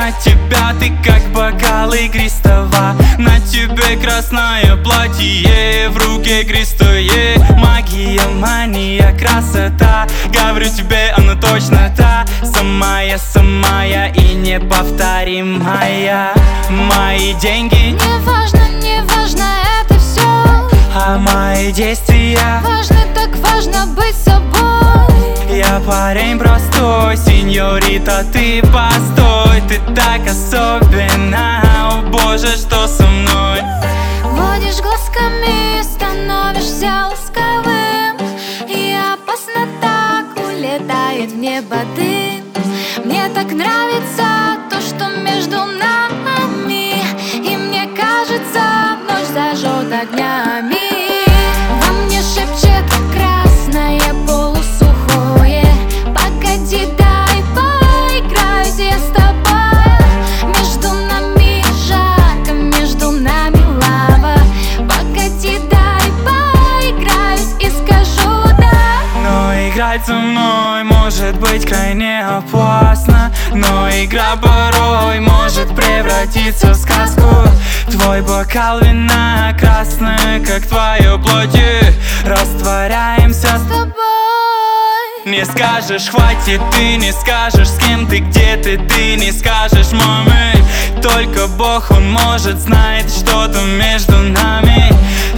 на тебя, ты как бокал игристого. На тебе красное платье, в руке крестое. Магия, мания, красота. Говорю тебе, она точно та. Самая и неповторимая. Мои деньги не важно, не важно это все, а мои действия важно, так важно быть собой. Я парень простой, сеньорита, ты постой. Ты так особенна, о боже, что со мной. Водишь глазками, становишься ласковым, и опасно так улетает в небо дым. Мне так нравится то, что между нами, и мне кажется, ночь зажжет огнями. Во мне шепчет красное полусухое: погоди, дай поиграюсь я с тобой. Между нами жарко, между нами лава. Погоди, дай поиграюсь и скажу да. Но играть со мной может быть крайне опасно. Но игра порой может превратиться в сказку. Твой бокал вина красное, как твое платье. Растворяемся С тобой не скажешь, хватит, ты не скажешь, с кем ты, где ты не скажешь маме. Только Бог, Он может, знает что-то между нами.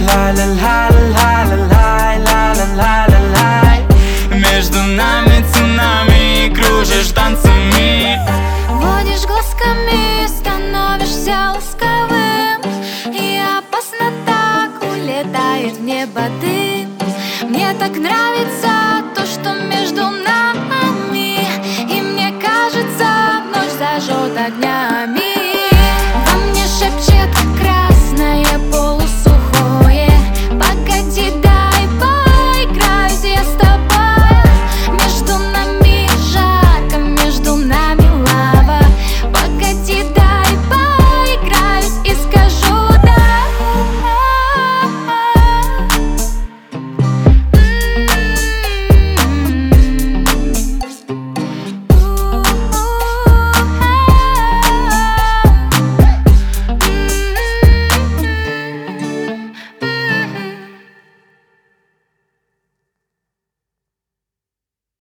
Ла-ла-ла-ла-ла-ла-ла-ла-ла-ла. Между нами цунами, кружишь танцами. водишь глазками, становишься ласковым, и опасно так улетает в небо дым. Мне так нравится